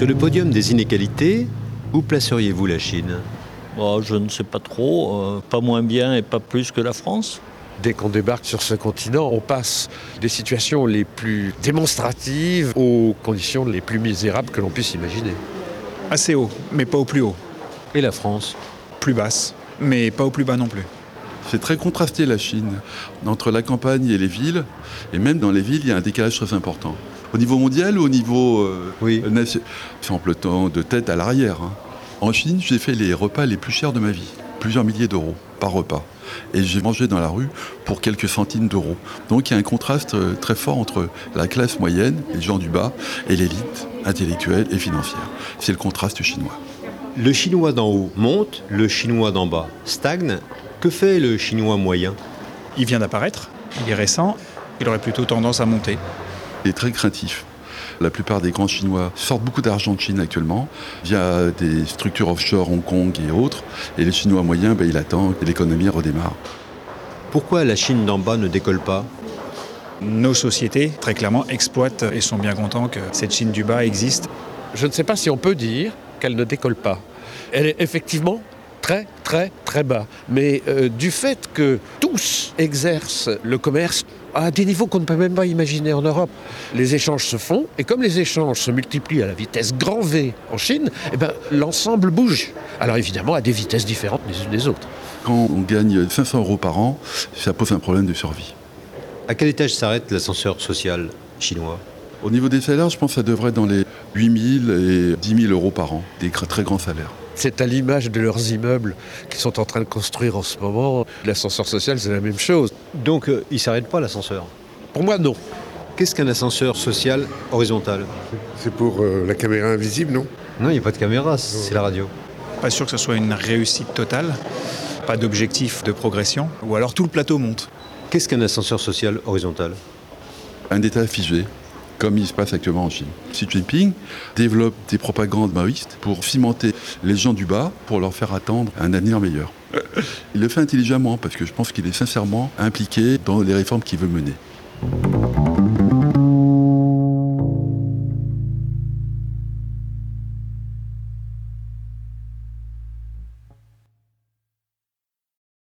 Sur le podium des inégalités, où placeriez-vous la Chine ? Je ne sais pas trop, pas moins bien et pas plus que la France. Dès qu'on débarque sur ce continent, on passe des situations les plus démonstratives aux conditions les plus misérables que l'on puisse imaginer. Assez haut, mais pas au plus haut. Et la France ? Plus basse, mais pas au plus bas non plus. C'est très contrasté la Chine, entre la campagne et les villes, et même dans les villes, il y a un décalage très important. Au niveau mondial ou au niveau national, c'est en peloton de tête à l'arrière. En Chine, j'ai fait les repas les plus chers de ma vie, plusieurs milliers d'euros par repas. Et j'ai mangé dans la rue pour quelques centimes d'euros. Donc il y a un contraste très fort entre la classe moyenne, les gens du bas, et l'élite intellectuelle et financière. C'est le contraste chinois. Le chinois d'en haut monte, le chinois d'en bas stagne. Que fait le chinois moyen ? Il vient d'apparaître, il est récent, il aurait plutôt tendance à monter. Il est très craintif. La plupart des grands Chinois sortent beaucoup d'argent de Chine actuellement via des structures offshore, Hong Kong et autres. Et les Chinois moyens, il attend que l'économie redémarre. Pourquoi la Chine d'en bas ne décolle pas ? Nos sociétés, très clairement, exploitent et sont bien contents que cette Chine du bas existe. Je ne sais pas si on peut dire qu'elle ne décolle pas. Elle est effectivement très, très, très bas. Mais du fait que tous exercent le commerce à des niveaux qu'on ne peut même pas imaginer en Europe, les échanges se font, et comme les échanges se multiplient à la vitesse grand V en Chine, l'ensemble bouge. Alors évidemment, à des vitesses différentes les unes des autres. Quand on gagne 500 euros par an, ça pose un problème de survie. À quel étage s'arrête l'ascenseur social chinois ? Au niveau des salaires, je pense que ça devrait être dans les 8 000 et 10 000 euros par an, des très grands salaires. C'est à l'image de leurs immeubles qu'ils sont en train de construire en ce moment. L'ascenseur social, c'est la même chose. Donc il ne s'arrête pas l'ascenseur ? Pour moi, non. Qu'est-ce qu'un ascenseur social horizontal ? C'est pour la caméra invisible, non ? Non, il n'y a pas de caméra, c'est la radio. Pas sûr que ce soit une réussite totale, pas d'objectif de progression, ou alors tout le plateau monte. Qu'est-ce qu'un ascenseur social horizontal ? Un état figé, comme il se passe actuellement en Chine. Xi Jinping développe des propagandes maoïstes pour cimenter les gens du bas, pour leur faire attendre un avenir meilleur. Il le fait intelligemment, parce que je pense qu'il est sincèrement impliqué dans les réformes qu'il veut mener.